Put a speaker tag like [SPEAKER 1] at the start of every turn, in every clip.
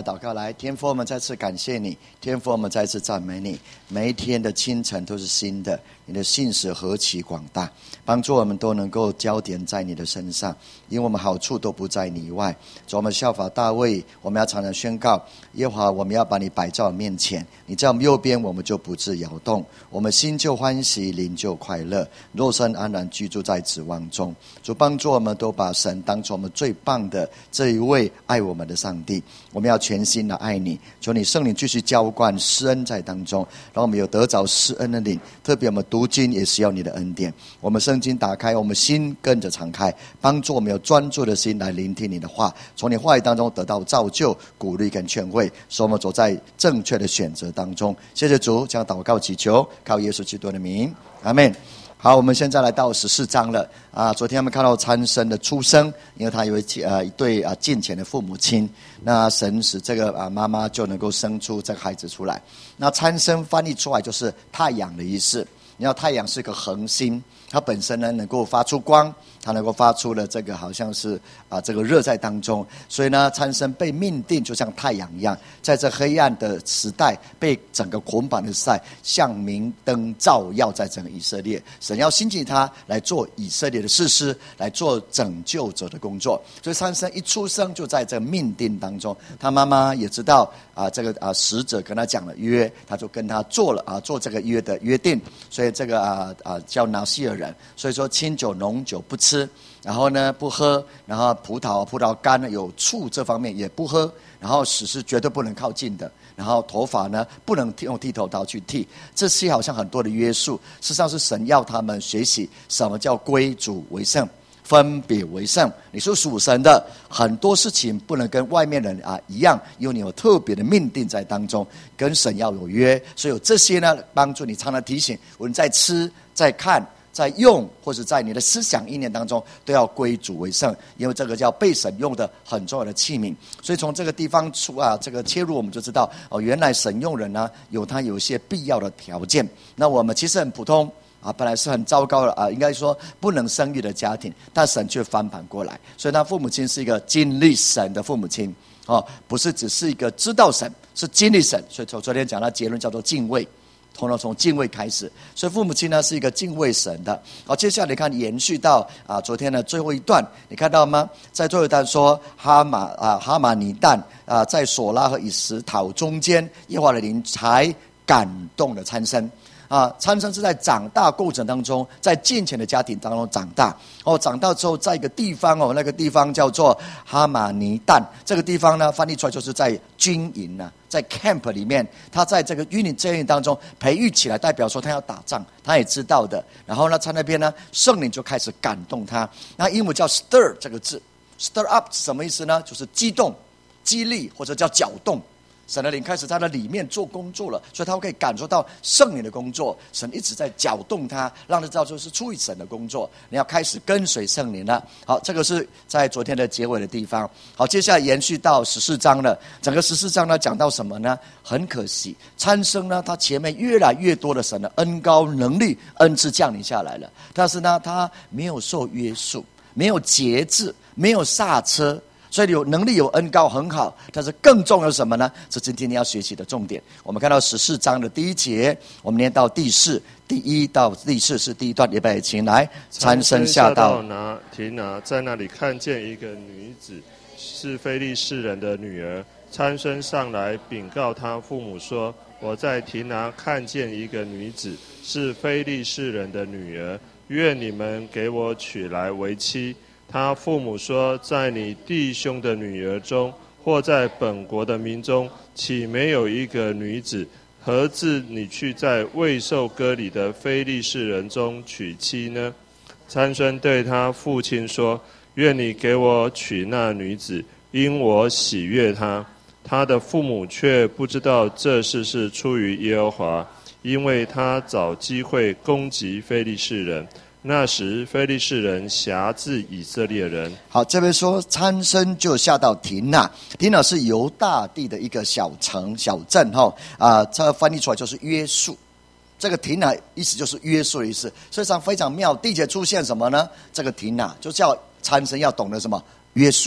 [SPEAKER 1] 祷告。来，天父，我们再次感谢你，天父，我们再次赞美你。每一天的清晨都是新的，你的信实何其广大，帮助我们都能够焦点在你的身上，因为我们好处都不在你以外。主，我们效法大卫，我们要常常宣告，耶和华，我们要把你摆在我们面前，你在我们右边，我们就不致摇动，我们心就欢喜，灵就快乐，肉身安然居住在指望中。主，帮助我们都把神当作我们最棒的这一位爱我们的上帝，我们要全心的爱你。求你圣灵继续浇灌施恩在当中，让我们有得着施恩的灵，特别我们读经也需要你的恩典。我们圣经打开，我们心跟着敞开，帮助我们有专注的心来聆听你的话，从你话语当中得到造就、鼓励跟劝慰，使我们走在正确的选择当中。谢谢主，将祷告祈求靠耶稣基督的名，阿们。好，我们现在来到14章了昨天我们看到参生的出生，因为他有一对近前的父母亲，那神使这个妈妈就能够生出这个孩子出来。那参生翻译出来就是太阳的意思。你知道太阳是个恒星，它本身呢能够发出光，它能够发出了这个好像是这个热在当中，所以呢参生被命定就像太阳一样，在这黑暗的时代，被整个捆绑的时代，像明灯照耀在整个以色列。神要兴起他来做以色列的士师，来做拯救者的工作。所以参生一出生就在这个命定当中，他妈妈也知道这个使者跟他讲了约，他就跟他做了做这个约的约定。所以这个叫拿西尔人，所以说清酒浓酒不吃，然后呢不喝，然后葡萄干有醋这方面也不喝，然后屎是绝对不能靠近的，然后头发呢不能用剃头刀去剃。这些好像很多的约束，事实上是神要他们学习什么叫归主为圣，分别为圣。你是属神的，很多事情不能跟外面人一样，因为你有特别的命定在当中，跟神要有约。所以有这些呢帮助你，常常提醒无论在吃在看在用，或者在你的思想意念当中都要归主为圣，因为这个叫被神用的很重要的器皿。所以从这个地方这个切入，我们就知道原来神用人呢有一些必要的条件。那我们其实很普通本来是很糟糕的应该说不能生育的家庭，但神却翻盘过来。所以他父母亲是一个经历神的父母亲不是只是一个知道神，是经历神。所以昨天讲到结论叫做敬畏，从敬畏开始。所以父母亲呢是一个敬畏神的。接下来你看延续到昨天的最后一段，你看到吗？在最后一段说哈马尼旦在索拉和以实陶中间，耶和华的灵才感动了参生。参生是在长大过程当中，在健全的家庭当中长大长大之后在一个地方那个地方叫做哈马尼旦。这个地方呢翻译出来就是在军营在 camp 里面，他在这个军营当中培育起来，代表说他要打仗，他也知道的。然后呢在那边呢圣灵就开始感动他。那英文叫 stir 这个字， stir up 是什么意思呢？就是激动激励，或者叫搅动。神的灵开始在他里面做工作了，所以他可以感受到圣灵的工作。神一直在搅动他，让他知道就是出于神的工作，你要开始跟随圣灵了。好，这个是在昨天的结尾的地方。好，接下来延续到14章了。整个14章呢讲到什么呢？很可惜参生呢他前面越来越多的神的恩膏能力恩赐降临下来了，但是呢他没有受约束，没有节制，没有刹车。所以有能力有恩膏很好，但是更重要是什么呢？这是今天要学习的重点。我们看到14章的第1节，我们念到第4，第1到第4是第一段。预备起来。参生下到
[SPEAKER 2] 提拿，在那里看见一个女子，是非利士人的女儿。参生上来禀告他父母说，我在提拿看见一个女子，是非利士人的女儿，愿你们给我娶来为妻。他父母说，在你弟兄的女儿中，或在本国的民中，岂没有一个女子？何至你去在未受割礼的非利士人中娶妻呢？参孙对他父亲说，愿你给我娶那女子，因我喜悦她。他的父母却不知道这事是出于耶和华，因为他找机会攻击非利士人。那时非利士人辖制以色列人。
[SPEAKER 1] 好，这边说参生就下到亭拿，亭拿是犹大地的一个小城小镇这翻译出来就是约束。这个亭拿意思就是约束的意思，所以非常妙。第一节出现什么呢？这个亭拿就叫参生要懂得什么约束，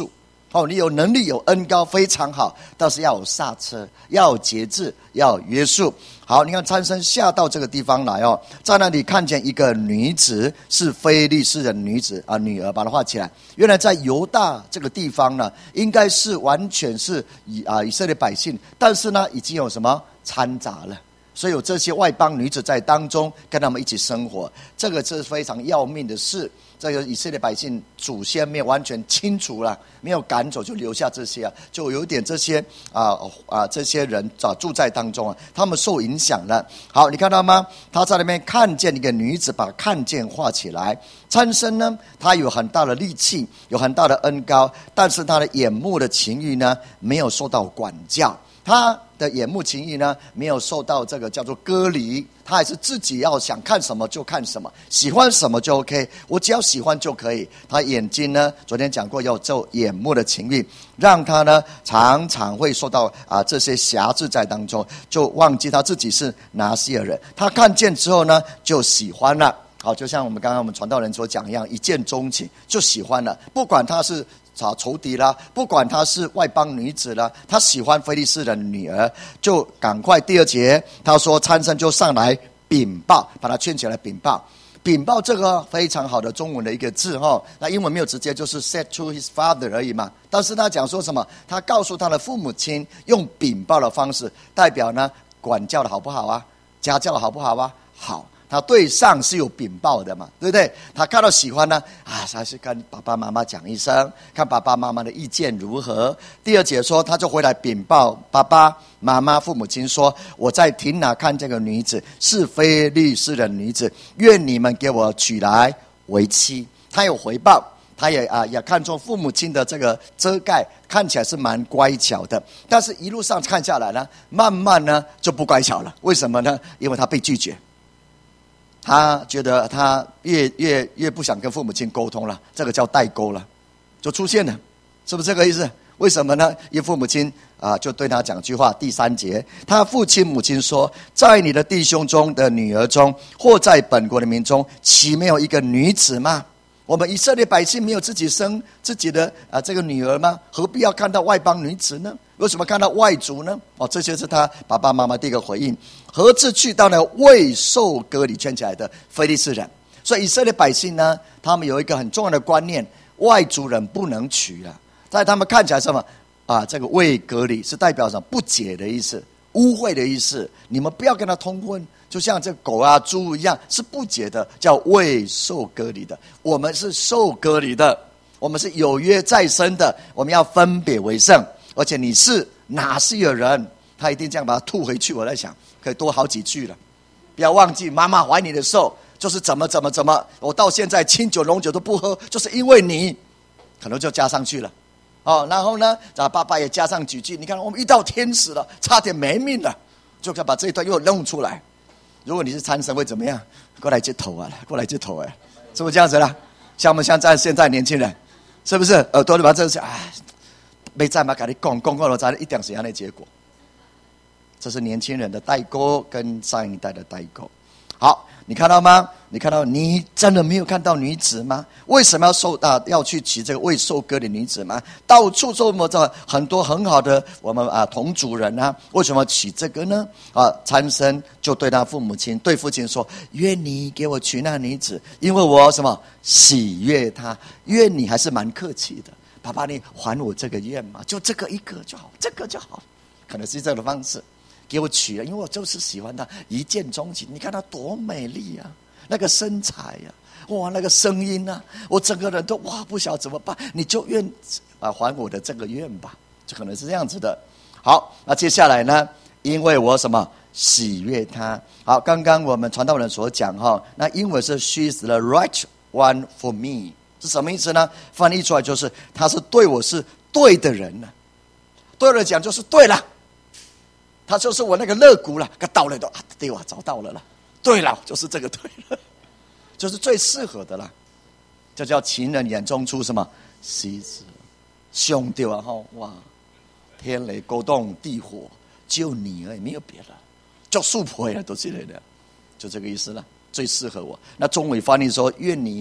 [SPEAKER 1] 你有能力有恩膏非常好，但是要有刹车，要有节制，要有约束。好，你看参孙下到这个地方来在那里看见一个女子，是非利士人女子女儿，把它画起来。原来在犹大这个地方呢，应该是完全是以色列百姓，但是呢已经有什么掺杂了，所以有这些外邦女子在当中跟他们一起生活，这个是非常要命的事。这个以色列百姓祖先没有完全清除了，没有赶走，就留下这些就有点这些这些人住在当中他们受影响了。好，你看到吗？他在那边看见一个女子，把看见画起来。参孙呢，他有很大的力气，有很大的恩膏，但是他的眼目的情欲呢，没有受到管教。他的眼目情欲呢，没有受到这个叫做割离，他还是自己要想看什么就看什么，喜欢什么就 OK， 我只要喜欢就可以。他眼睛呢，昨天讲过要做眼目的情欲，让他呢常常会受到这些辖制在当中，就忘记他自己是拿西尔人。他看见之后呢，就喜欢了。好，就像我们传道人所讲一样，一见钟情，就喜欢了。不管他是仇敌啦，不管她是外邦女子啦，她喜欢非利士人的女儿，就赶快第二节他说参孙就上来禀报，把他圈起来禀报。禀报这个非常好的中文的一个字那英文没有直接就是 said to his father 而已嘛，但是他讲说什么？他告诉他的父母亲，用禀报的方式，代表呢管教的好不好家教的好不好好。他对上是有禀报的嘛，对不对？他看到喜欢呢还是跟爸爸妈妈讲一声，看爸爸妈妈的意见如何。第二节说他就回来禀报爸爸妈妈父母亲说，我在亭拿看这个女子是非利士人女子，愿你们给我娶来为妻。他有回报，他也看中父母亲的这个遮盖，看起来是蛮乖巧的，但是一路上看下来呢，慢慢呢就不乖巧了。为什么呢？因为他被拒绝，他觉得他越不想跟父母亲沟通了，这个叫代沟了，就出现了，是不是这个意思？为什么呢？因为父母亲就对他讲句话，第3节，他父亲母亲说，在你的弟兄中的女儿中，或在本国的民中，岂没有一个女子吗？我们以色列百姓没有自己生自己的这个女儿吗？何必要看到外邦女子呢？为什么看到外族呢？这些是他爸爸妈妈第一个回应。何至去到了未受割礼圈起来的非利士人？所以以色列百姓呢，他们有一个很重要的观念，外族人不能娶了。在他们看起来什么这个未割礼是代表什么？不洁的意思，污秽的意思。你们不要跟他通婚，就像这狗猪一样，是不洁的，叫未受割礼的。我们是受割礼的，我们是有约在身的，我们要分别为圣。而且你是拿西尔人，他一定这样把它吐回去。我在想可以多好几句了。不要忘记妈妈怀你的时候就是怎么，我到现在清酒浓酒都不喝，就是因为你，可能就加上去了然后呢爸爸也加上几句，你看我们遇到天使了，差点没命了，就可以把这一段又弄出来。如果你是参孙会怎么样？过来接头过来接头是不是这样子啦？像我们现在年轻人，是不是耳朵里把这些没在嘛，跟你讲了，才一定是这样的结果。这是年轻人的代沟跟上一代的代沟。好，你看到吗？你真的没有看到女子吗？为什么要去娶这个未受割的女子吗？到处这么很多很好的我们同族人为什么娶这个呢？参孙就对他父母亲对父亲说，愿你给我娶那女子，因为我什么喜悦她。愿你还是蛮客气的，爸爸你还我这个愿嘛，就这个一个就好，这个就好，可能是这样的方式给我娶了，因为我就是喜欢她，一见钟情。你看她多美丽那个身材哇，那个声音我整个人都不晓得怎么办，你就愿还我的这个愿吧，就可能是这样子的。好，那接下来呢，因为我什么喜悦她。好，刚刚我们传道人所讲那英文是 She's the right one for me， 是什么意思呢？翻译出来就是她是对我是对的人对我讲就是对了，他就是我那个肋骨了，到了都对我找到了啦，对了，就是这个对了，就是最适合的啦。这叫情人眼中出什么西施，凶对哇，天雷勾动地火，只有你而已，没有别的，叫速婆呀，都之类的，就这个意思了，最适合我。那中文翻译说，愿你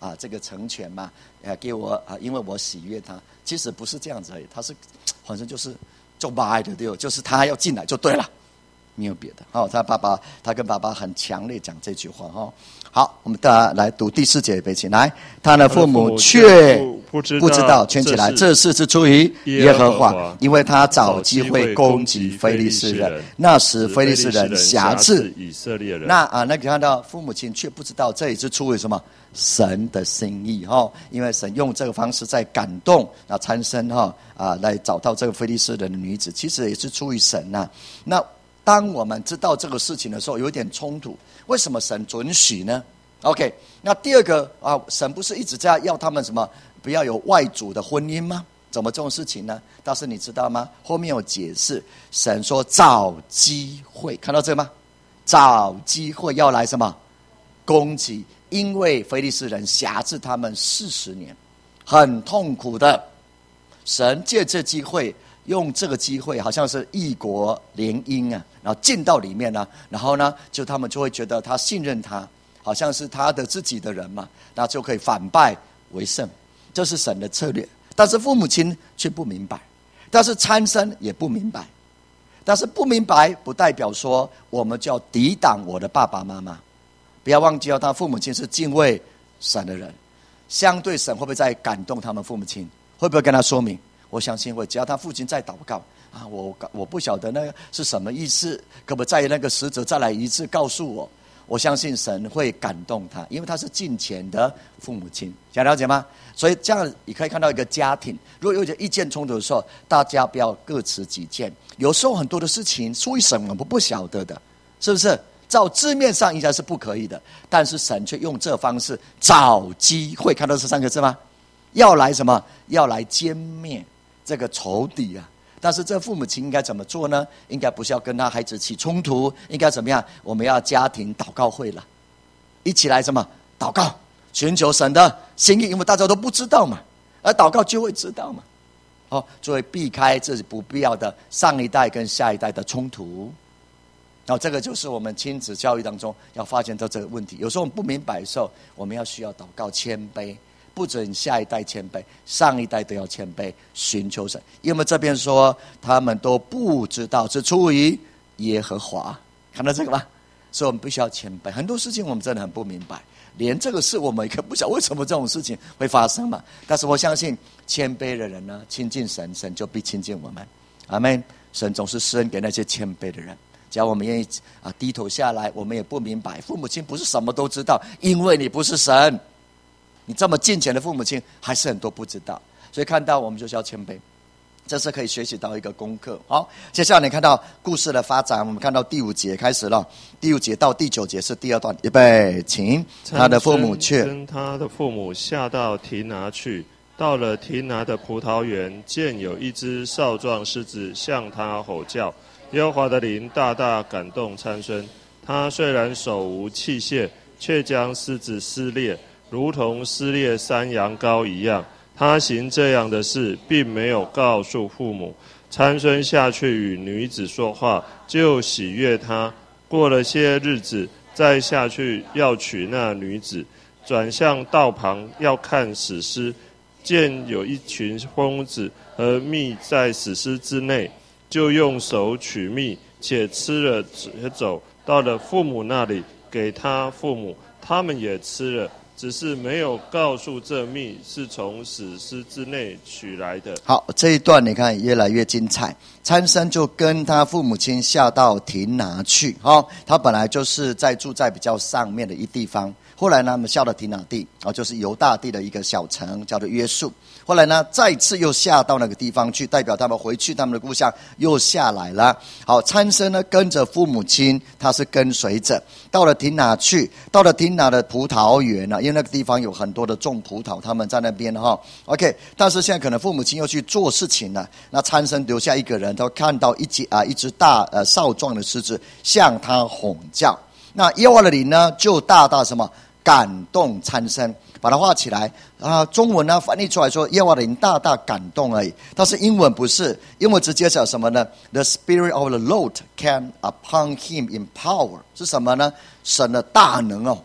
[SPEAKER 1] 这个成全嘛，给我因为我喜悦他。其实不是这样子而已，他是反正就是做爱的，对，就是他要进来就对了，没有别的。他跟爸爸很强烈讲这句话哈。好，我们大家来读第4节背起来。他的父母却不知道，圈起来，这事是出于耶和华，因为他找机会攻击非利士人，那时非利士人辖制
[SPEAKER 2] 以色列人。
[SPEAKER 1] 那个看到父母亲却不知道，这也是出于什么？神的心意哈，因为神用这个方式在感动参孙来找到这个非利士人的女子，其实也是出于神呐。那当我们知道这个事情的时候，有一点冲突。为什么神准许呢 ？OK， 那第二个神不是一直在要他们什么不要有外族的婚姻吗？怎么这种事情呢？但是你知道吗？后面有解释，神说找机会，看到这个吗？找机会要来什么攻击？因为非利士人辖制他们40年，很痛苦的。神借这机会，用这个机会，好像是异国联姻然后进到里面然后呢，就他们就会觉得他信任他，好像是他的自己的人嘛，那就可以反败为胜，这是神的策略。但是父母亲却不明白，但是参孙也不明白，但是不明白不代表说我们就要抵挡我的爸爸妈妈。不要忘记他父母亲是敬畏神的人，相对神会不会再感动他们父母亲？会不会跟他说明？我相信会，只要他父亲再祷告我不晓得那个是什么意思，可不可以在那个使者再来一次告诉我？我相信神会感动他，因为他是敬虔的父母亲，想了解吗？所以这样你可以看到一个家庭，如果有点意见冲突的时候，大家不要各持己见。有时候很多的事情出于神我们不晓得的，是不是？照字面上应该是不可以的，但是神却用这方式找机会，看到这3个字吗？要来什么？要来歼灭这个仇敌但是这父母亲应该怎么做呢？应该不是要跟他孩子起冲突，应该怎么样？我们要家庭祷告会了，一起来什么？祷告，寻求神的心意，因为大家都不知道嘛，而祷告就会知道嘛。就会避开这不必要的上一代跟下一代的冲突。然后这个就是我们亲子教育当中要发现到这个问题。有时候我们不明白的时候，我们要需要祷告谦卑，不准下一代谦卑，上一代都要谦卑，寻求神。因为这边说他们都不知道是出于耶和华，看到这个吗？所以我们必须要谦卑。很多事情我们真的很不明白，连这个事我们也不晓得为什么这种事情会发生嘛。但是我相信谦卑的人呢，亲近神，神就必亲近我们。阿们。神总是施恩给那些谦卑的人。只要我们愿意低头下来，我们也不明白父母亲不是什么都知道，因为你不是神，你这么敬虔的父母亲还是很多不知道。所以看到我们就是要谦卑，这是可以学习到一个功课。好，接下来你看到故事的发展，我们看到第5节开始了，第5节到第9节是第2段，预备，请。他的父母却
[SPEAKER 2] 跟他的父母下到提拿去，到了提拿的葡萄园，见有一只少壮狮子向他吼叫。耶和华的灵大大感动参孙，他虽然手无器械，却将狮子撕裂，如同撕裂山羊羔一样。他行这样的事，并没有告诉父母。参孙下去与女子说话，就喜悦他。过了些日子，再下去要娶那女子，转向道旁要看死尸，见有一群蜂子和蜜在死尸之内，就用手取蜜，且吃了且走，到了父母那里，给他父母，他们也吃了，只是没有告诉这蜜是从死尸之内取来的。
[SPEAKER 1] 好，这一段你看越来越精彩。参孙就跟他父母亲下到提拿去，他本来就是住在比较上面的一地方，后来呢，我们下到提拿地，就是犹大地的一个小城，叫做约束。后来呢，再次又下到那个地方去，代表他们回去他们的故乡，又下来了。好，参孙呢跟着父母亲，他是跟随着，到了提拿去，到了提拿的葡萄园因为那个地方有很多的种葡萄，他们在那边OK， 但是现在可能父母亲又去做事情了，那参孙留下一个人，他看到一只大少壮的狮子向他吼叫。那耶和华的灵呢，就大大什么感动参孙，把它画起来中文呢翻译出来说耶和华的灵大大感动而已，但是英文不是，英文直接讲什么呢？ The Spirit of the Lord came upon him in power， 是什么呢？神的大能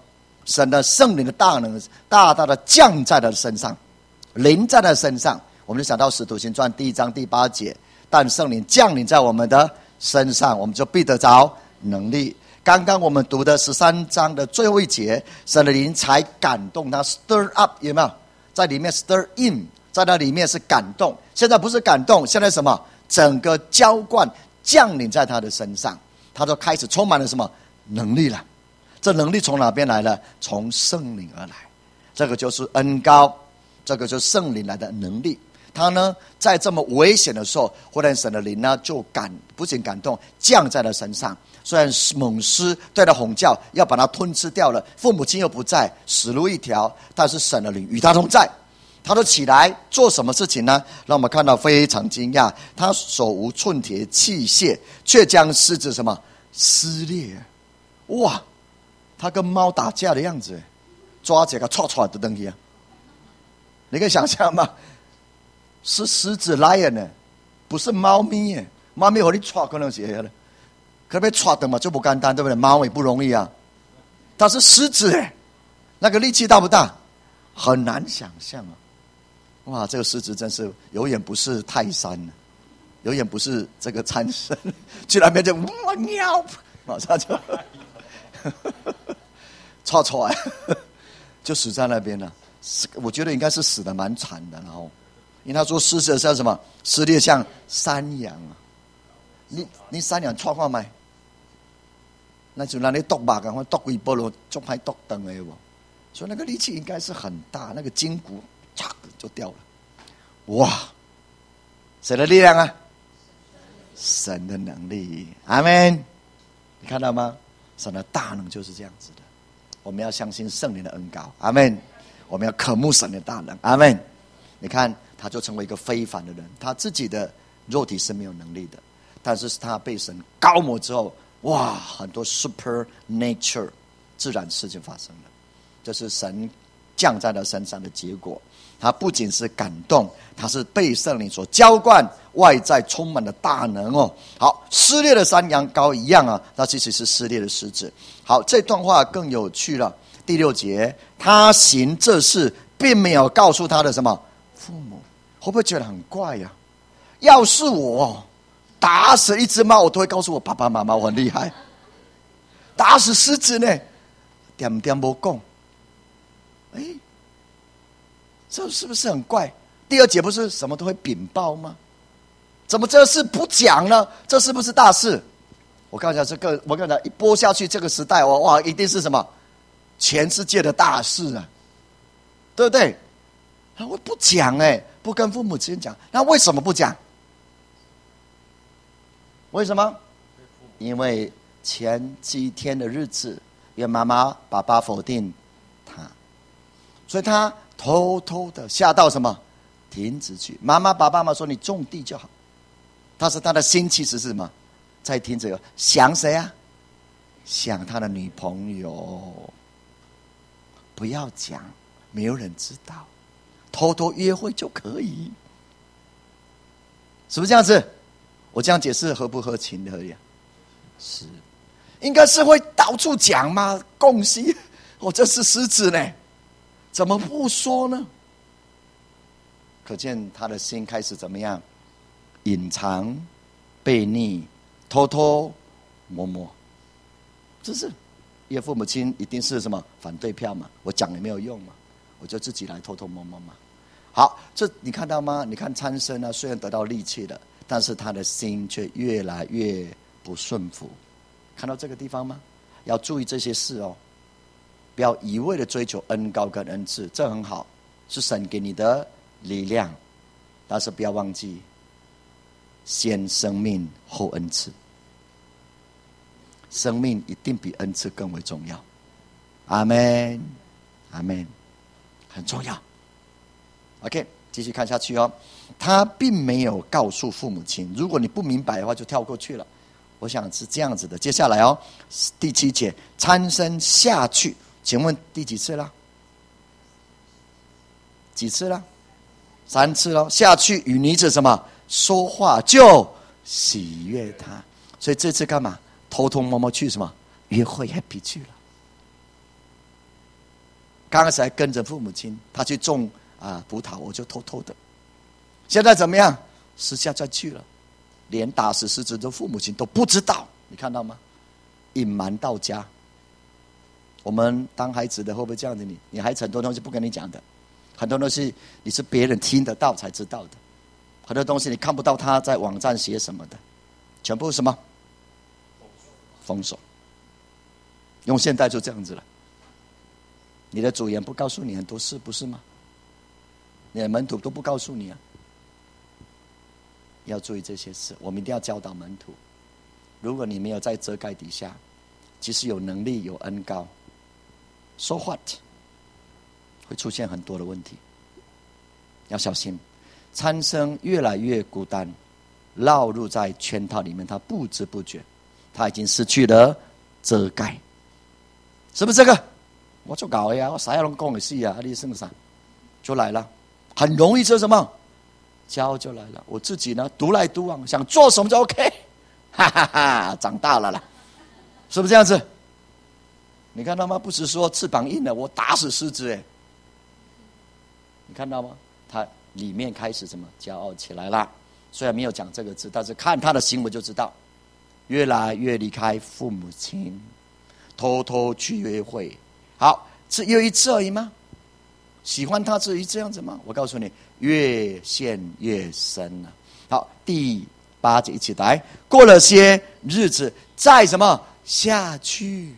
[SPEAKER 1] 神的圣灵的大能大大的降在他的身上，临在他的身上。我们就想到使徒行传1章第8节，但圣灵降临在我们的身上，我们就必得着能力。刚刚我们读的13章的最后一节，神的灵才感动他 stir up， 有没有？在里面 stir in， 在那里面是感动。现在不是感动，现在什么？整个浇灌降临在他的身上，他就开始充满了什么能力了？这能力从哪边来了？从圣灵而来。这个就是恩膏，这个就是圣灵来的能力。他呢，在这么危险的时候，忽然神的灵呢就不仅感动，降在了身上。虽然猛狮对他吼叫，要把他吞吃掉了，父母亲又不在，死路一条，但是神的灵与他同在。他就起来做什么事情呢？让我们看到非常惊讶，他手无寸铁器械，却将狮子什么撕裂。哇，他跟猫打架的样子，抓这个戳戳的东西啊！你可以想象吗？是狮子 lion 呢，不是猫咪耶。猫咪和你戳可能是的，可被戳的嘛就不简单，对不对？猫也不容易啊。它是狮子耶，那个力气大不大？很难想象啊！哇，这个狮子真是有眼不是泰山，有眼不是这个参生，去那边就哇喵，马上就戳戳就死在那边了。我觉得应该是死的蛮惨的，然后。因为他说狮子像什么？撕裂像山羊啊！你山羊戳看麦，那就让你剁吧，赶快剁几波咯，就拍剁灯的不？所以那个力气应该是很大，那个筋骨嚓就掉了。哇！谁的力量啊？神的能力，阿们！你看到吗？神的大能就是这样子的。我们要相信圣灵的恩膏，阿们！我们要渴慕神的大能，阿们！你看。他就成为一个非凡的人，他自己的肉体是没有能力的，但是他被神膏抹之后，哇，很多 supernatural 自然事情发生了，这是神降在他身上的结果。他不仅是感动，他是被圣灵所浇灌，外在充满了大能哦。好，撕裂的山羊羔一样啊，那其实是撕裂的狮子。好，这段话更有趣了。第6节，他行这事，并没有告诉他的什么父母。会不会觉得很怪呀？要是我打死一只猫，我都会告诉我爸爸妈妈我很厉害。打死狮子呢，点点不讲。哎，这是不是很怪？第2节不是什么都会禀报吗？怎么这事不讲呢？这是不是大事？我刚才我刚才一播下去，这个时代哇，一定是什么全世界的大事啊，对不对？他会不讲不跟父母亲讲，那为什么不讲？为什么？因为前几天的日子，因为妈妈爸爸否定他，所以他偷偷的下到什么亭子去。妈妈爸爸说你种地就好，但是他的心其实是什么？在亭子想谁啊？想他的女朋友。不要讲，没有人知道。偷偷约会就可以，是不是这样子？我这样解释合不合情的呀？是，应该是会到处讲嘛。恭喜，我这是狮子呢，怎么不说呢？可见他的心开始怎么样？隐藏、悖逆、偷偷摸摸，这是因为父母亲一定是什么反对票嘛？我讲也没有用嘛，我就自己来偷偷摸摸嘛。好，这你看到吗？你看参孙呢，虽然得到力气了，但是他的心却越来越不顺服。看到这个地方吗？要注意这些事哦，不要一味的追求恩膏跟恩赐，这很好，是神给你的力量，但是不要忘记，先生命后恩赐，生命一定比恩赐更为重要。阿们，阿们，很重要。OK， 继续看下去哦。他并没有告诉父母亲，如果你不明白的话，就跳过去了。我想是这样子的。接下来哦，第7节，参孙下去，请问第几次了？几次了？3次了。下去与女子什么说话，就喜悦他。所以这次干嘛？偷偷摸摸去什么约会 happy 去了。 刚开始还跟着父母亲，他去种葡萄，我就偷偷的。现在怎么样？私下再去了，连打死狮子的父母亲都不知道，你看到吗？隐瞒到家。我们当孩子的会不会这样子？你孩子很多东西不跟你讲的，很多东西你是别人听得到才知道的，很多东西你看不到他在网站写什么的，全部什么封锁。用现代就这样子了。你的主人不告诉你很多事，不是吗？你的门徒都不告诉你啊。要注意这些事，我们一定要教导门徒。如果你没有在遮盖底下，即使有能力有恩膏 ，so what？ 会出现很多的问题，要小心。参生越来越孤单，绕入在圈套里面，他不知不觉，他已经失去了遮盖，是不是这个？我就搞呀，我啥样都讲的是啊，你是不是？就来了，很容易就什么？教就来了。我自己呢，独来独往，想做什么就 OK， 哈哈哈，长大了啦，是不是这样子？你看到吗？不是说翅膀硬了，我打死狮子哎，你看到吗？他里面开始什么骄傲起来了？虽然没有讲这个字，但是看他的行为就知道，越来越离开父母亲，偷偷去约会。好，只有一次而已吗？喜欢他至于这样子吗？我告诉你，越陷越深了。好，第8节一起来。过了些日子，再什么下去，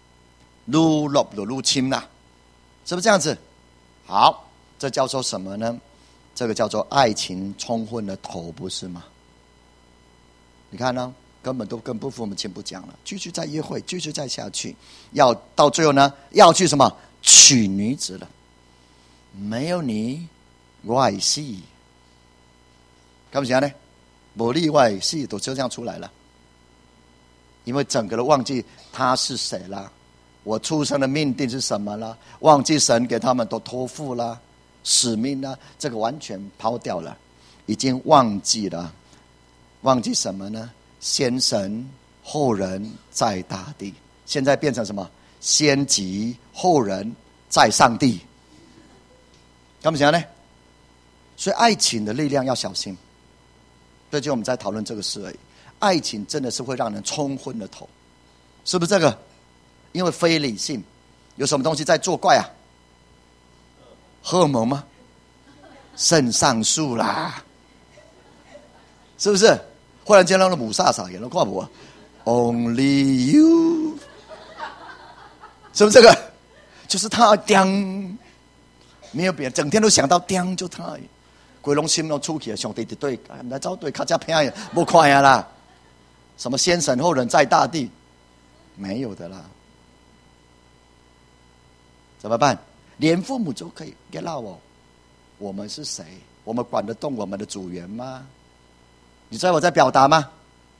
[SPEAKER 1] 入侵了，是不是这样子？好，这叫做什么呢？这个叫做爱情冲昏了头，不是吗？你看呢，根本都跟父母亲不讲了，继续再约会，继续再下去，要到最后呢，要去什么娶女子了。没有你外系，干不起来呢？没例外系都就这样出来了，因为整个都忘记他是谁了，我出生的命定是什么了，忘记神给他们都托付了，使命了，这个完全抛掉了，已经忘记了，忘记什么呢？先神后人在大地，现在变成什么？先急后人在上帝。干不起来呢？所以爱情的力量要小心。最近我们在讨论这个事而已。爱情真的是会让人冲昏了头，是不是这个？因为非理性，有什么东西在作怪啊？荷尔蒙吗？肾上素啦，是不是？忽然间让人母煞煞，人都看我 ，Only you， 是不是这个？就是他叮。没有别人，整天都想到叮就他，鬼龙心都出去了，上帝一对，来找对卡加偏也不快呀啦。什么先神后人在大地，没有的啦。怎么办？连父母都可以 get 到我们是谁？我们管得动我们的主人吗？你知道我在表达吗？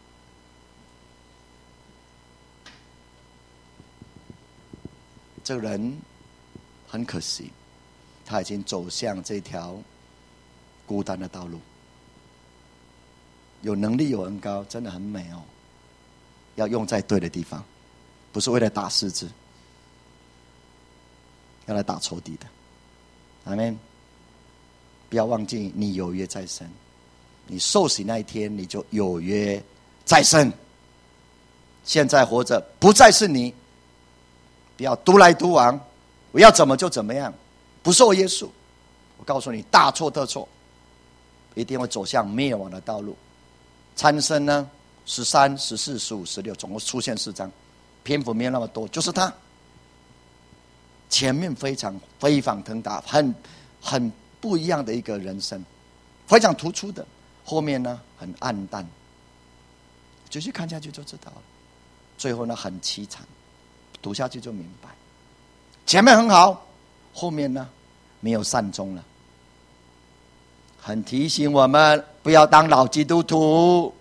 [SPEAKER 1] 这个人很可惜。他已经走向这条孤单的道路。有能力有恩膏，真的很美哦。要用在对的地方，不是为了打狮子，要来打仇敌的。阿们。不要忘记，你有约在身，你受洗那一天，你就有约在身。现在活着不再是你，不要独来独往，我要怎么就怎么样。不受约束，我告诉你，大错特错，一定会走向灭亡的道路。参生呢，13、14、15、16，总共出现4章，篇幅没有那么多，就是他前面非常飞黄腾达，很不一样的一个人生，非常突出的，后面呢很暗淡，继续看下去就知道了。最后呢很凄惨，读下去就明白，前面很好。后面呢，没有善终了，很提醒我们不要当老基督徒，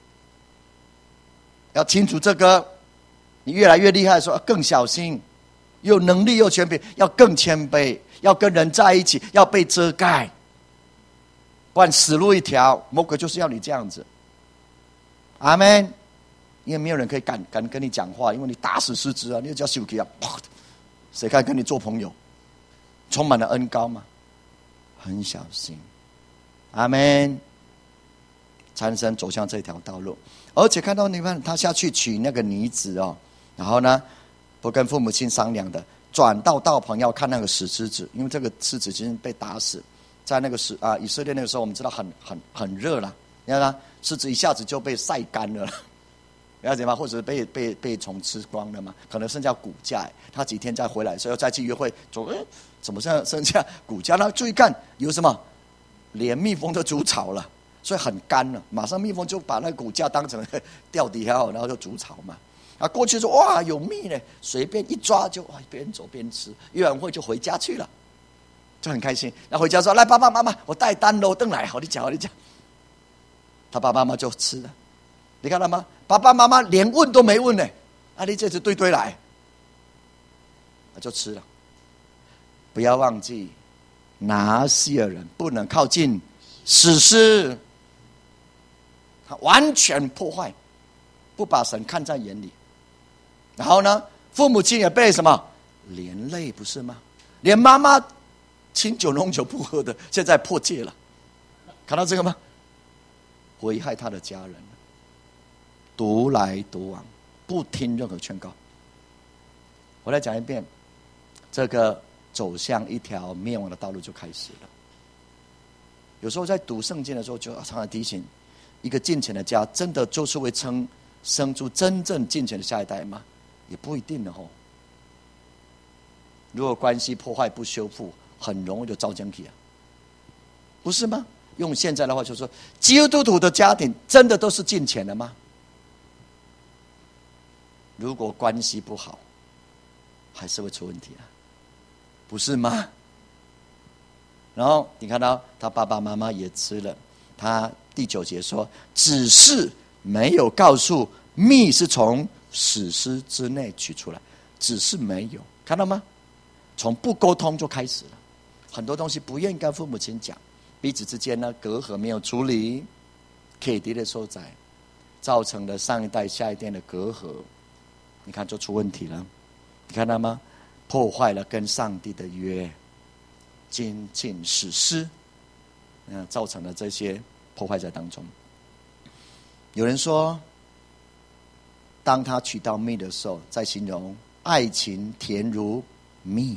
[SPEAKER 1] 要清楚这个。你越来越厉害的时候，更小心，有能力有权柄，要更谦卑，要跟人在一起，要被遮盖，不然死路一条。魔鬼就是要你这样子。阿们。因为没有人可以敢跟你讲话，因为你打死狮子啊，你就叫羞气啊，谁敢跟你做朋友？ 充满了恩膏吗？很小心。阿们。参孙走向这条道路，而且看到你看他下去娶那个女子哦，然后呢，不跟父母亲商量的，转到道旁要看那个死狮子，因为这个狮子已经被打死，在那个以色列那个时候，我们知道很热了，你看他狮子一下子就被晒干了，了解吗？或者被虫吃光了嘛？可能剩下骨架，他几天再回来，所以再去约会，怎么剩下骨架？那注意看有什么，连蜜蜂都筑巢了。所以很干了，马上蜜蜂就把那骨架当成吊底下，然后就筑巢嘛。过去说哇有蜜呢，随便一抓就边走边吃，约完会就回家去了，就很开心。那回家说来爸爸妈妈，我带单喽，邓来，好你讲。他爸爸妈妈就吃了，你看到吗？爸爸妈妈连问都没问呢，你这次堆来，就吃了。不要忘记，拿西尔人不能靠近死尸。完全破坏，不把神看在眼里。然后呢，父母亲也被什么连累，不是吗？连妈妈清酒浓酒不喝的，现在破戒了，看到这个吗？危害他的家人，独来独往，不听任何劝告。我再讲一遍，这个走向一条灭亡的道路就开始了。有时候在读圣经的时候，就常常提醒，一个敬虔的家，真的就是会生出真正敬虔的下一代吗？也不一定的。如果关系破坏不修复，很容易就遭殃去啊，不是吗？用现在的话就说，基督徒的家庭真的都是敬虔的吗？如果关系不好，还是会出问题啊，不是吗？然后你看到他爸爸妈妈也吃了，他第9节说，只是没有告诉蜜是从死尸之内取出来，只是没有，看到吗？从不沟通就开始了，很多东西不愿意跟父母亲讲，彼此之间呢隔阂没有处理，给敌的所在，造成了上一代下一代的隔阂，你看就出问题了，你看到吗？破坏了跟上帝的约，精进死尸，造成了这些破坏在当中。有人说，当他娶到蜜的时候，在形容爱情甜如蜜，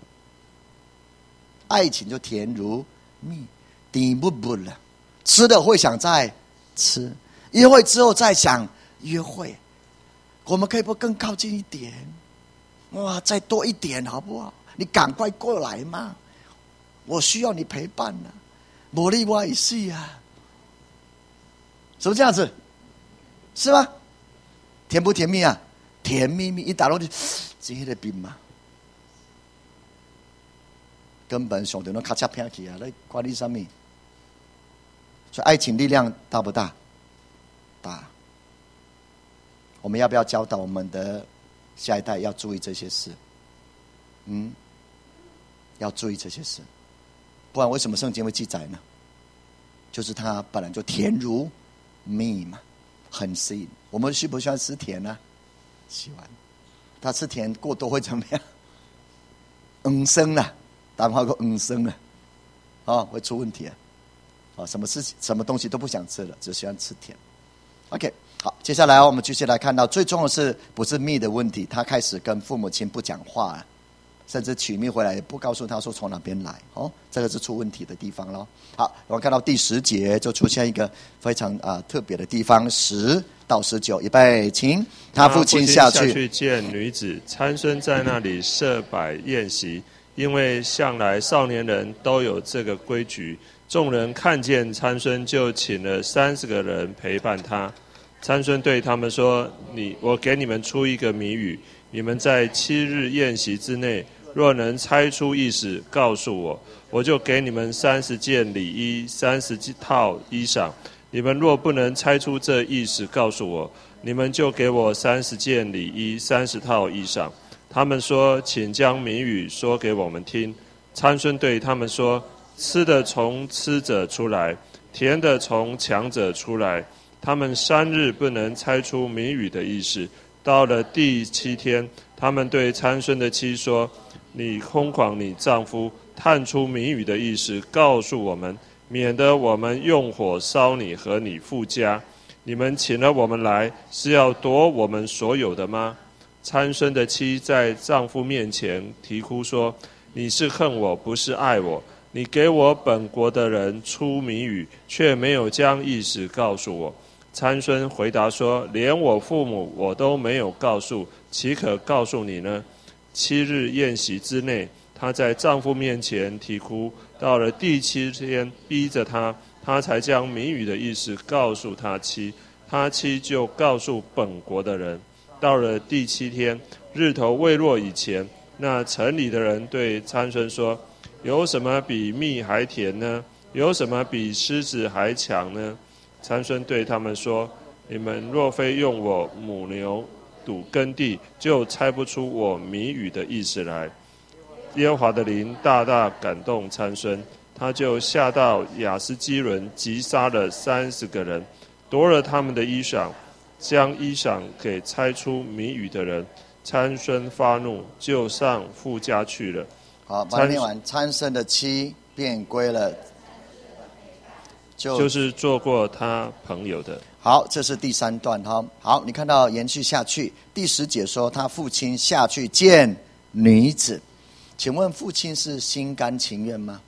[SPEAKER 1] 爱情就甜如蜜，甜不不了，吃了会想再吃，约会之后再想约会，我们可以不更靠近一点？哇，再多一点好不好？你赶快过来嘛，我需要你陪伴啊，没你我也是啊，是不是这样子？是吗？甜不甜蜜啊？甜蜜蜜，一打落去，这个冰嘛，根本上头都咔嚓偏起啊！来管你什么？所以爱情力量大不大？大。我们要不要教导我们的下一代要注意这些事？要注意这些事，不然为什么圣经会记载呢？就是它本来就甜如蜜嘛，很吸引。我们喜不喜欢吃甜呢？喜欢。他吃甜过多会怎么样？生了，打话过生了，会出问题啊！什么东西都不想吃了，只喜欢吃甜。OK， 好，接下来我们继续来看到，最重要的是不是蜜的问题？他开始跟父母亲不讲话了，甚至取蜜回来也不告诉他说从哪边来，这个是出问题的地方咯。好，我们看到第10节就出现一个非常特别的地方，10到19，预备，请。他父亲下去
[SPEAKER 2] 见女子，参孙在那里设摆宴席，因为向来少年人都有这个规矩。众人看见参孙，就请了30个人陪伴他。参孙对他们说：我给你们出一个谜语，你们在7日宴席之内，若能猜出意思，告诉我，我就给你们30件礼衣，30套衣裳。你们若不能猜出这意思，告诉我，你们就给我30件礼衣，30套衣裳。他们说：请将谜语说给我们听。参孙对他们说：吃的从吃者出来，甜的从强者出来。他们3日不能猜出谜语的意思。到了第7天，他们对参孙的妻说：你空诳你丈夫， 探出谜语的意思，告诉我们，免得我们用火烧你和你父家。你们请了我们来，是要夺我们所有的吗？”参孙的妻在丈夫面前啼哭说：“你是恨我，不是爱我。你给我本国的人出谜语，却没有将意思告诉我。”参孙回答说：“连我父母我都没有告诉，岂可告诉你呢？”7日宴席之内，她在丈夫面前啼哭，到了第7天，逼着她才将谜语的意思告诉他妻，他妻就告诉本国的人。到了第7天，日头未落以前，那城里的人对参孙说：“有什么比蜜还甜呢？有什么比狮子还强呢？”参孙对他们说：“你们若非用我母牛堵耕地，就猜不出我谜语的意思来。”耶和华的灵大大感动参孙，他就下到亚斯基伦，击杀了30个人，夺了他们的衣裳，将衣裳给猜出谜语的人。参孙发怒，就上父家去了。
[SPEAKER 1] 好，把它念完。参孙的妻便归了，
[SPEAKER 2] 就是做过他朋友的。
[SPEAKER 1] 好，这是第3段哈。好，你看到延续下去，第10节说他父亲下去见女子，请问父亲是心甘情愿吗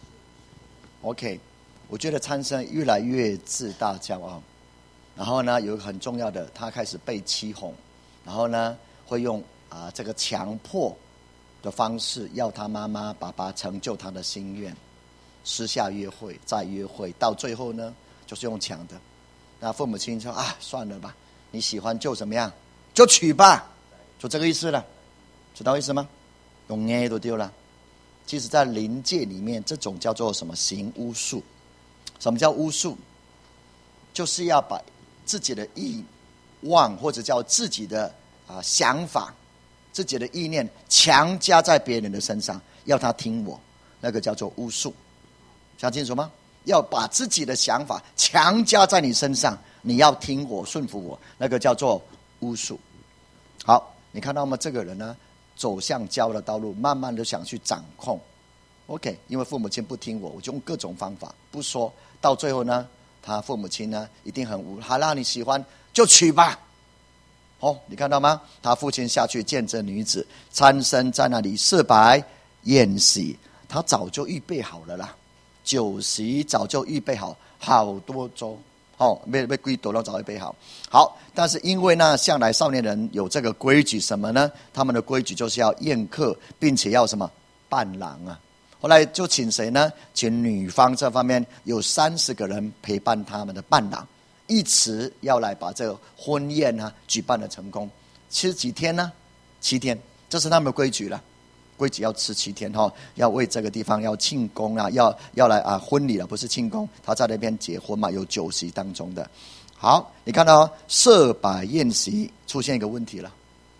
[SPEAKER 1] ？OK， 我觉得参孙越来越自大骄傲，然后呢，有一个很重要的，他开始被欺哄，然后呢，会用这个强迫的方式要他妈妈、爸爸成就他的心愿，私下约会，再约会，到最后呢，就是用抢的。那父母亲说算了吧，你喜欢就怎么样，就娶吧，就这个意思了，知道意思吗？用捏都丢了。其实在灵界里面，这种叫做什么行巫术？什么叫巫术？就是要把自己的意望或者叫自己的想法、自己的意念强加在别人的身上，要他听我，那个叫做巫术。想清楚吗？要把自己的想法强加在你身上，你要听我、顺服我，那个叫做巫术。好，你看到吗？这个人呢，走向骄傲的道路，慢慢的想去掌控。OK， 因为父母亲不听我，我就用各种方法不说，到最后呢，他父母亲呢一定很无奈，好啦，你喜欢就娶吧。你看到吗？他父亲下去见这女子，参孙在那里设摆宴席，他早就预备好了啦，酒席早就预备好，好多粥。没几多都早预备好。好，但是因为呢，向来少年人有这个规矩，什么呢？他们的规矩就是要宴客，并且要什么伴郎啊。后来就请谁呢？请女方这方面有30个人陪伴他们的伴郎，一起要来把这个婚宴举办的成功。吃几天呢？7天，这是他们的规矩了。规矩要吃7天要为这个地方要庆功要来婚礼了，不是庆功，他在那边结婚嘛，有酒席当中的。好，你看到设摆宴席，出现一个问题了。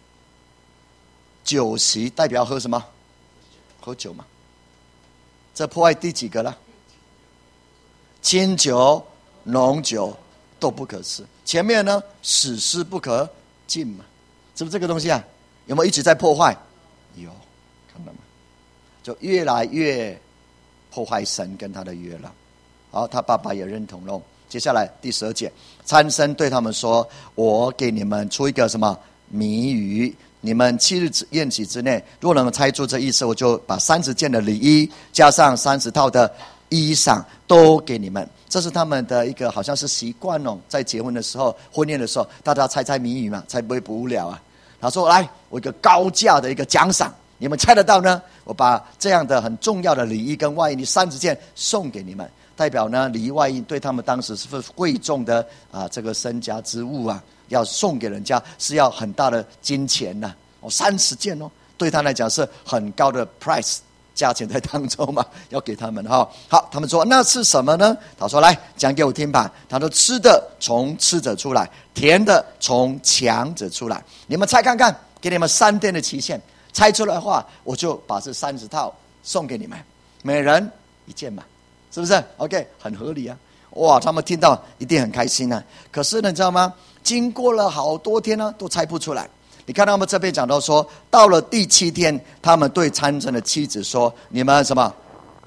[SPEAKER 1] 酒席代表喝什么？喝酒嘛。这破坏第几个了？清酒、浓酒都不可吃。前面呢，死尸不可进嘛，是不是这个东西啊？有没有一直在破坏？有。看到吗？就越来越破坏神跟他的约了。好，他爸爸也认同了。接下来第12节，参孙对他们说：“我给你们出一个什么谜语？你们7日宴席之内，若能猜出这意思，我就把30件的礼衣加上30套的衣裳都给你们。”这是他们的一个好像是习惯在结婚的时候、婚宴的时候，大家猜谜语嘛，才不会不无聊啊。他说：“来，我一个高价的一个奖赏。你们猜得到呢？我把这样的很重要的礼衣跟外衣30件送给你们，代表呢礼衣外衣对他们当时是贵重的这个身家之物啊，要送给人家是要很大的金钱呐，30件对他来讲是很高的 price 价钱在当中嘛，要给他们好，他们说那是什么呢？他说来讲给我听吧。他说吃的从吃者出来，甜的从强者出来。你们猜看看，给你们3天的期限。猜出来的话，我就把这30套送给你们，每人1件嘛，是不是 ？OK， 很合理啊！哇，他们听到一定很开心啊。可是呢，你知道吗？经过了好多天呢，都猜不出来。你看他们这边讲到说，到了第7天，他们对参孙的妻子说：“你们什么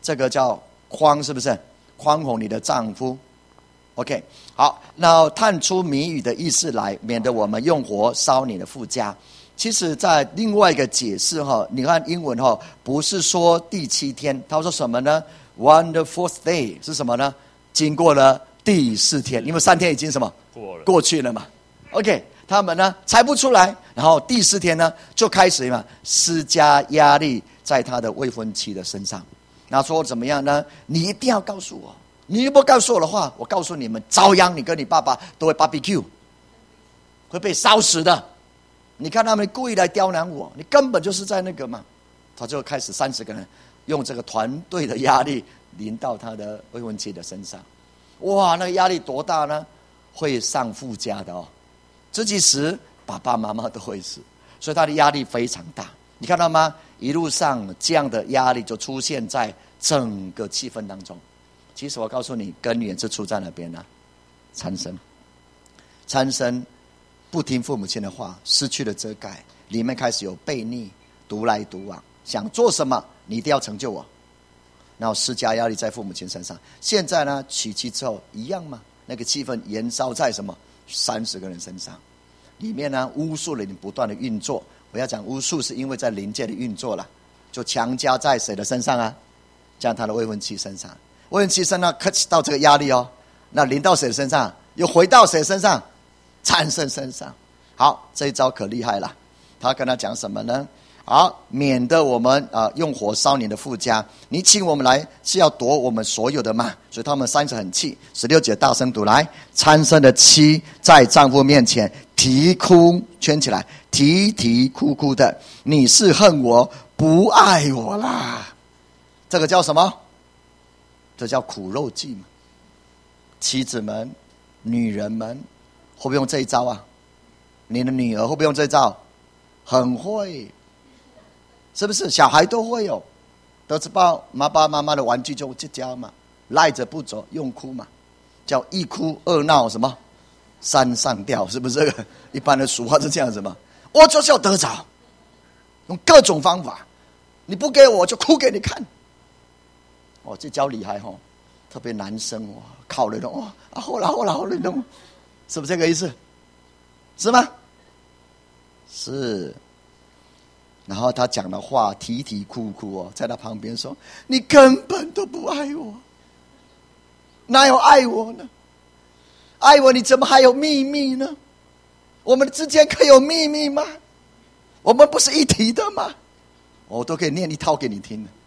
[SPEAKER 1] 这个叫宽，是不是？宽宏你的丈夫。OK， 好，那探出谜语的意思来，免得我们用火烧你的父家。其实在另外一个解释你看英文不是说第7天，他说什么呢？ On the fourth day 是什么呢？经过了第4天，因为3天已经什么过去了嘛。OK， 他们呢猜不出来，然后第4天呢就开始施加压力在他的未婚妻的身上。那说怎么样呢？你一定要告诉我，你如果不告诉我的话，我告诉你们，照样你跟你爸爸都会 barbecue， 会被烧死的。你看他们故意来刁难我，你根本就是在那个嘛。他就开始30个人用这个团队的压力临到他的未婚妻的身上。哇，那个压力多大呢？会上父家的自己死，爸爸妈妈都会死，所以他的压力非常大。你看到吗？一路上这样的压力就出现在整个气氛当中。其实我告诉你，根源是出在哪边呢？参生不听父母亲的话，失去了遮盖，里面开始有悖逆，独来独往，想做什么你一定要成就我，然后施加压力在父母亲身上。现在呢，娶妻之后一样嘛，那个气氛延烧在什么30个人身上，里面呢巫术的不断的运作。我要讲巫术是因为在灵界的运作了，就强加在谁的身上啊？在他的未婚妻身上。未婚妻身上 catch 到这个压力那临到谁的身上？又回到谁身上？参生身上。好，这一招可厉害了。他跟他讲什么呢？好，免得我们用火烧你的父家，你请我们来是要夺我们所有的嘛。所以他们30很气。16节大声读来，参生的妻在丈夫面前啼哭，圈起来，啼啼哭哭的，你是恨我不爱我啦。这个叫什么？这叫苦肉计嘛。妻子们、女人们会不会用这一招啊？你的女儿会不会用这一招？很会，是不是？小孩都会都知道爸爸妈妈的玩具就去教嘛，赖着不走，用哭嘛，叫一哭二闹什么三上吊，是不是？一般的俗话是这样子嘛。我就是要得着，用各种方法，你不给我就哭给你看。这招厉害特别男生考虑好了，是不是这个意思？是吗？是。然后他讲的话啼啼哭哭在他旁边说，你根本都不爱我，哪有爱我呢？爱我你怎么还有秘密呢？我们之间可以有秘密吗？我们不是一体的吗？我都可以念一套给你听的，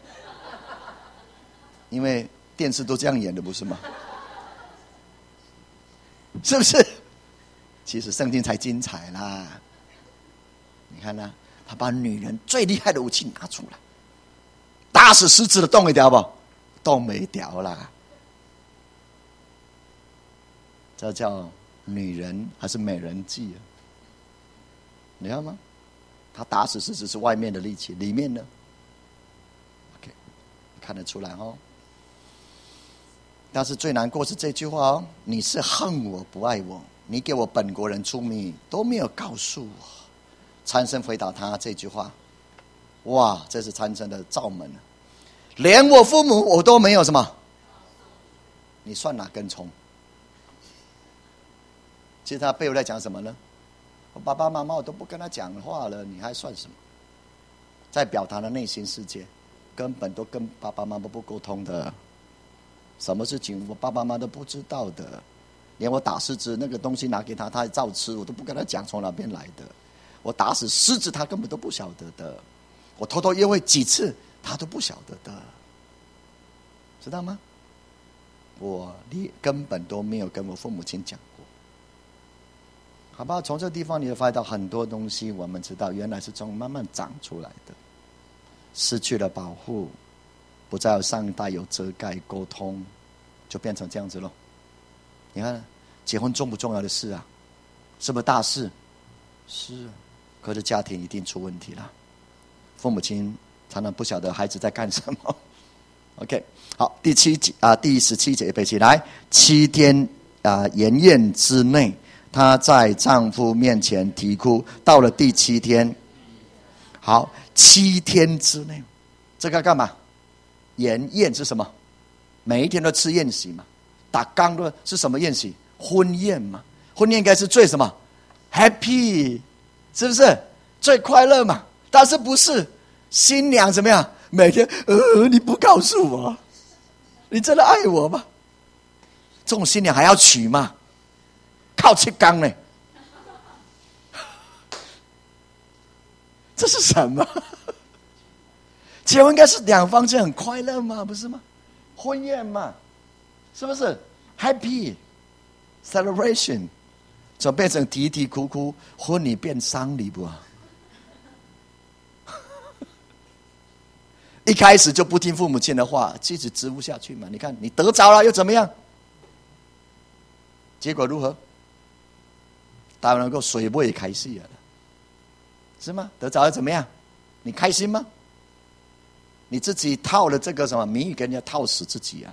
[SPEAKER 1] 因为电视都这样演的，不是吗？是不是？其实圣经才精彩啦。你看他把女人最厉害的武器拿出来，打死狮子的动一条不？动没掉啦。这叫女人还是美人计你看吗？他打死狮子是外面的力气，里面呢 OK 看得出来但是最难过是这句话你是恨我不爱我，你给我本国人出谜都没有告诉我。参生回答他这句话，哇，这是参生的罩门连我父母我都没有什么，你算哪根葱？其实他背后在讲什么呢？我爸爸妈妈我都不跟他讲话了，你还算什么？在表达的内心世界根本都跟爸爸妈妈不沟通的，什么事情我爸爸妈妈都不知道的，连我打狮子那个东西拿给他，他还照吃，我都不跟他讲从哪边来的。我打死狮子他根本都不晓得的，我偷偷约会几次他都不晓得的，知道吗？我根本都没有跟我父母亲讲过，好吧？从这地方你会发现到很多东西，我们知道原来是从慢慢长出来的。失去了保护，不再有上一代有遮盖沟通，就变成这样子咯。你看结婚重不重要的事啊？是不是大事？是啊，可是家庭一定出问题了，父母亲常常不晓得孩子在干什么。OK， 好，第17节背起来。7天筵宴之内，她在丈夫面前啼哭。到了第7天，好，7天之内，这个干嘛？ 宴是什么？每一天都吃宴席嘛。打刚的是什么宴席？婚宴嘛。婚宴应该是最什么 ？happy， 是不是最快乐嘛？但是不是新娘怎么样？每天你不告诉我，你真的爱我吗？这种新娘还要娶吗？靠七缸呢？这是什么？结婚应该是两方就很快乐吗？不是吗？婚宴嘛，是不是 happy celebration？ 怎么变成啼啼哭哭？婚礼变丧礼不？一开始就不听父母亲的话，继续支付下去嘛。你看你得着了又怎么样？结果如何？大家能够水不也开戏了，是吗？得着又怎么样？你开心吗？你自己套了这个什么谜语，跟人家套死自己啊！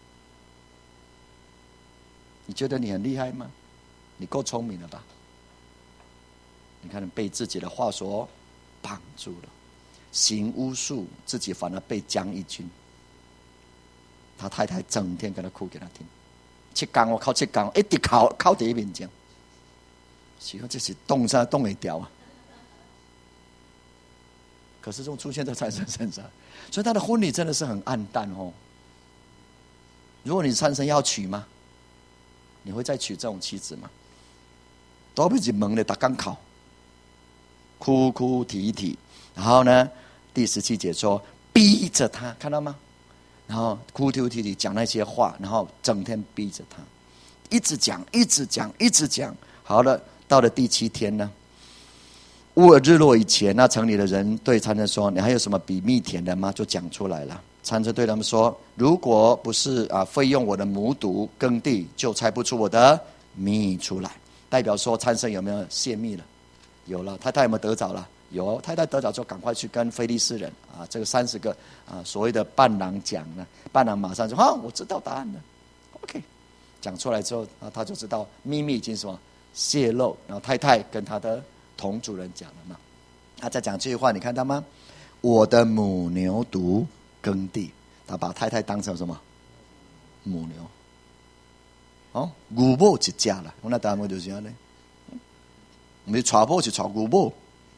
[SPEAKER 1] 你觉得你很厉害吗？你够聪明了吧？你看，被自己的话所绑住了，行巫术，自己反而被将一军。他太太整天跟他哭给他听，七缸我靠七缸，一直靠第一面讲，喜欢这是动上动一掉啊！可是这种出现在参生身上，所以他的婚礼真的是很暗淡哦。如果你参生要娶吗？你会再娶这种妻子吗？都被人蒙了，打刚考，哭哭啼啼，然后呢，第17节说逼着他，看到吗？然后哭哭啼啼讲那些话，然后整天逼着他，一直讲，一直讲，一直讲。好了，到了第7天呢，乌尔日落以前，那城里的人对参孙说：“你还有什么比蜜甜的吗？”就讲出来了。参孙对他们说：“如果不是费用我的母犊耕地，就猜不出我的蜜出来。”代表说参孙有没有泄密了？有了。太太有没有得着了？有。太太得着就赶快去跟非利士人这个30个所谓的伴郎讲呢。伴郎马上就我知道答案了。OK， 讲出来之后，他就知道秘密已经什么泄露。然后太太跟他的同主人讲了嘛。他在讲这句话，你看到吗？我的母牛犊耕地，他把太太当成什么？母牛。牛母一家啦，我那台湾就是这样呢。我们娶某是娶牛母。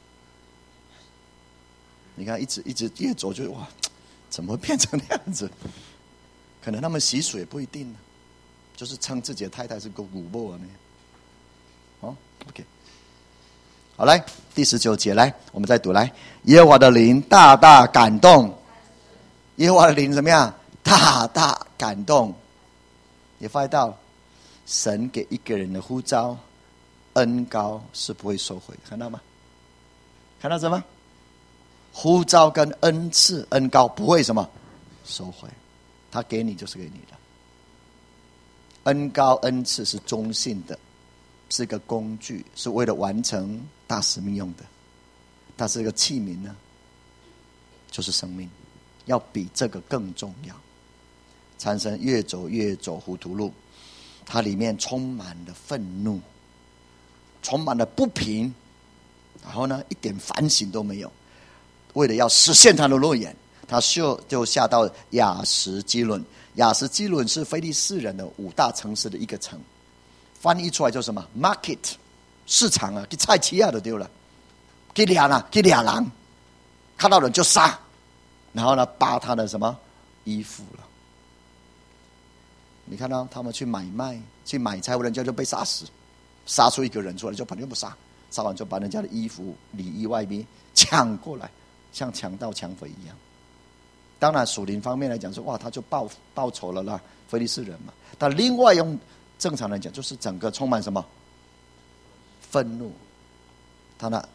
[SPEAKER 1] 你看，一直越走就哇，怎么会变成那样子？可能他们习俗也不一定呢，就是称自己的太太是个牛母啊呢。OK。好，来第19节，来我们再读来。耶和华的灵大大感动，耶和华的灵怎么样？大大感动。也发现到神给一个人的呼召恩膏是不会收回，看到吗？看到什么？呼召跟恩赐恩膏不会什么收回，他给你就是给你的。恩膏恩赐是中性的，是个工具，是为了完成大使命用的。但是这个器皿呢，就是生命，要比这个更重要。参孙越走糊涂路，它里面充满了愤怒，充满了不平，然后呢，一点反省都没有。为了要实现他的诺言，他就下到亚实基伦。亚实基伦是非利士人的5大城市的一个城，翻译出来就是什么 ？market 市场啊，去菜市啊就丢了，去俩人，看到人就杀，然后呢，扒他的什么衣服了。你看到他们去买卖、去买菜，人家就被杀死，杀出一个人出来就把全部杀，杀完就把人家的衣服、里衣外衣抢过来，像强盗抢匪一样。当然属灵方面来讲说，哇，他就报仇了啦，非利士人嘛。但另外用正常人讲，就是整个充满什么愤怒，他的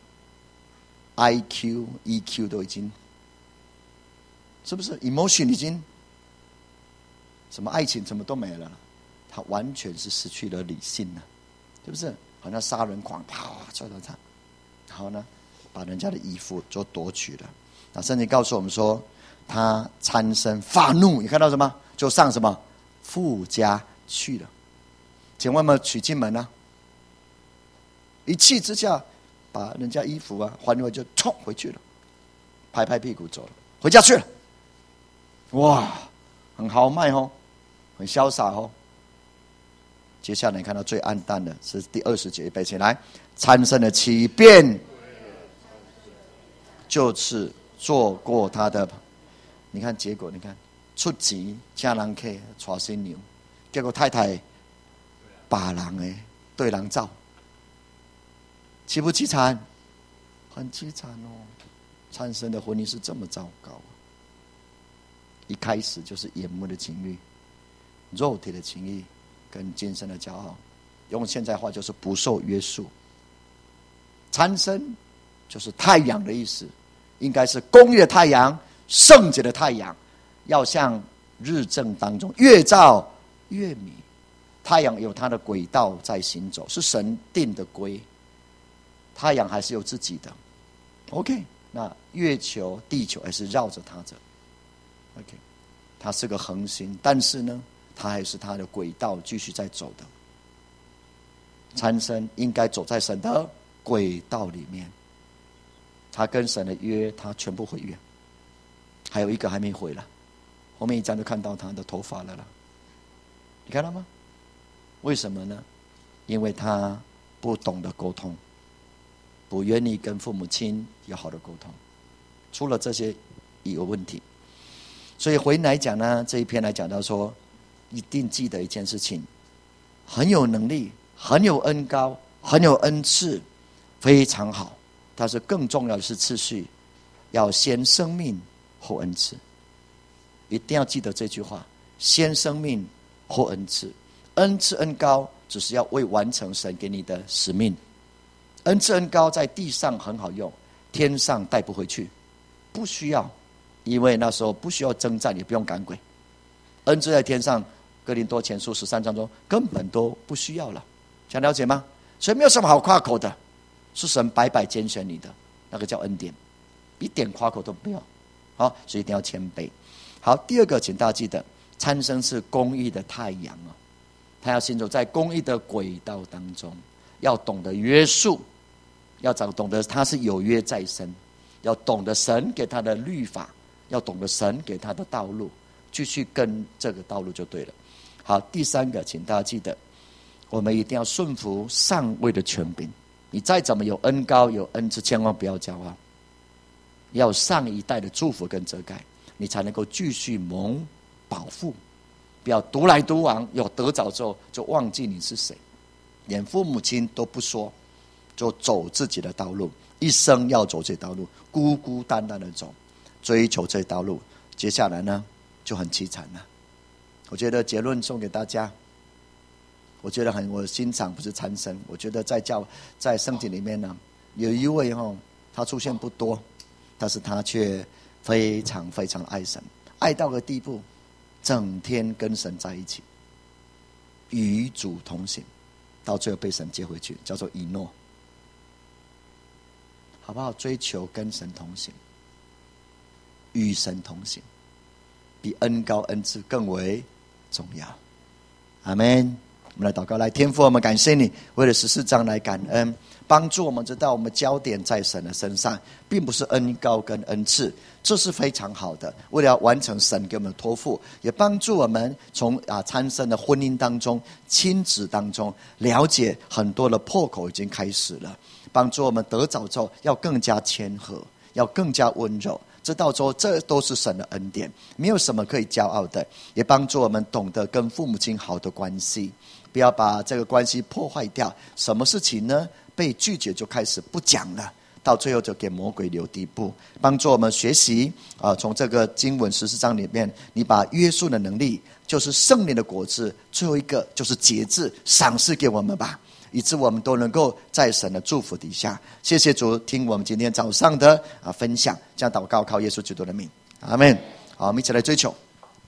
[SPEAKER 1] IQ、EQ 都已经，是不是 emotion 已经什么爱情什么都没了，他完全是失去了理性了，是不是？好像杀人狂，啪抓到他，然后呢，把人家的衣服就夺取了。那圣经告诉我们说，他参孙发怒，你看到什么？就上什么富家去了。请问有没有娶进门呢？一气之下，把人家衣服还回就冲回去了，拍拍屁股走了，回家去了。 哇，很豪迈哦，很潇洒哦。接下来看到最暗淡的是第20节，预备起来。参孙的起便就是做过他的，你看结果，你看出钱请人客娶新娘，结果太太把人的对人走，凄不凄惨？很凄惨哦。参孙的婚姻是这么糟糕，一开始就是眼目的情欲、肉体的情欲跟今生的骄傲，用现在话就是不受约束。参孙就是太阳的意思，应该是公义的太阳、圣洁的太阳，要像日正当中越照越明。太阳有它的轨道在行走，是神定的规，太阳还是有自己的 OK。 那月球地球还是绕着它着 OK， 它是个恒星，但是呢它还是它的轨道继续在走的。参孙应该走在神的轨道里面，他跟神的约他全部毁约，还有一个还没毁了，后面一章就看到他的头发了啦，你看到吗？为什么呢？因为他不懂得沟通，不愿意跟父母亲有好的沟通，除了这些也有问题。所以回来讲呢，这一篇来讲到说，一定记得一件事情，很有能力，很有恩膏，很有恩赐，非常好，但是更重要的是次序，要先生命后恩赐，一定要记得这句话，先生命后恩赐。恩赐恩膏只是要为完成神给你的使命，恩赐恩膏在地上很好用，天上带不回去，不需要，因为那时候不需要征战，也不用赶鬼。恩赐在天上，哥林多前书13章中根本都不需要了，想了解吗？所以没有什么好夸口的，是神白白拣选你的，那个叫恩典，一点夸口都不要。好，所以一定要谦卑。好，第二个，请大家记得，参孙是公义的太阳哦，他要行走在公义的轨道当中，要懂得约束，要懂得他是有约在身，要懂得神给他的律法，要懂得神给他的道路，继续跟这个道路就对了。好，第三个，请大家记得，我们一定要顺服上位的权柄。你再怎么有恩膏有恩赐，千万不要骄傲，要有上一代的祝福跟遮盖，你才能够继续蒙保护。不要独来独往，有得着之后就忘记你是谁，连父母亲都不说，就走自己的道路，一生要走这道路，孤孤单单的走，追求这道路，接下来呢就很凄惨了。我觉得结论送给大家，我觉得我欣赏不是参孙，我觉得在圣经里面呢，有一位他出现不多，但是他却非常非常爱神，爱到个地步，整天跟神在一起，与主同行，到最后被神接回去，叫做以诺。好不好？追求跟神同行，与神同行，比恩膏恩赐更为重要。阿们。我们来祷告，来，天父，我们感谢你，为了14章来感恩，帮助我们知道我们焦点在神的身上，并不是恩膏跟恩赐，这是非常好的。为了要完成神给我们的托付，也帮助我们从参孙的婚姻当中、亲子当中了解很多的破口已经开始了，帮助我们得着之后要更加谦和，要更加温柔。知道说这都是神的恩典，没有什么可以骄傲的，也帮助我们懂得跟父母亲好的关系，不要把这个关系破坏掉。什么事情呢？被拒绝就开始不讲了，到最后就给魔鬼留地步。帮助我们学习从这个经文14章里面，你把约束的能力，就是圣灵的果子，最后一个就是节制，赏赐给我们吧，以致我们都能够在神的祝福底下。谢谢主，听我们今天早上的分享，这样祷告靠耶稣基督的名，阿们。好，我们一起来追求。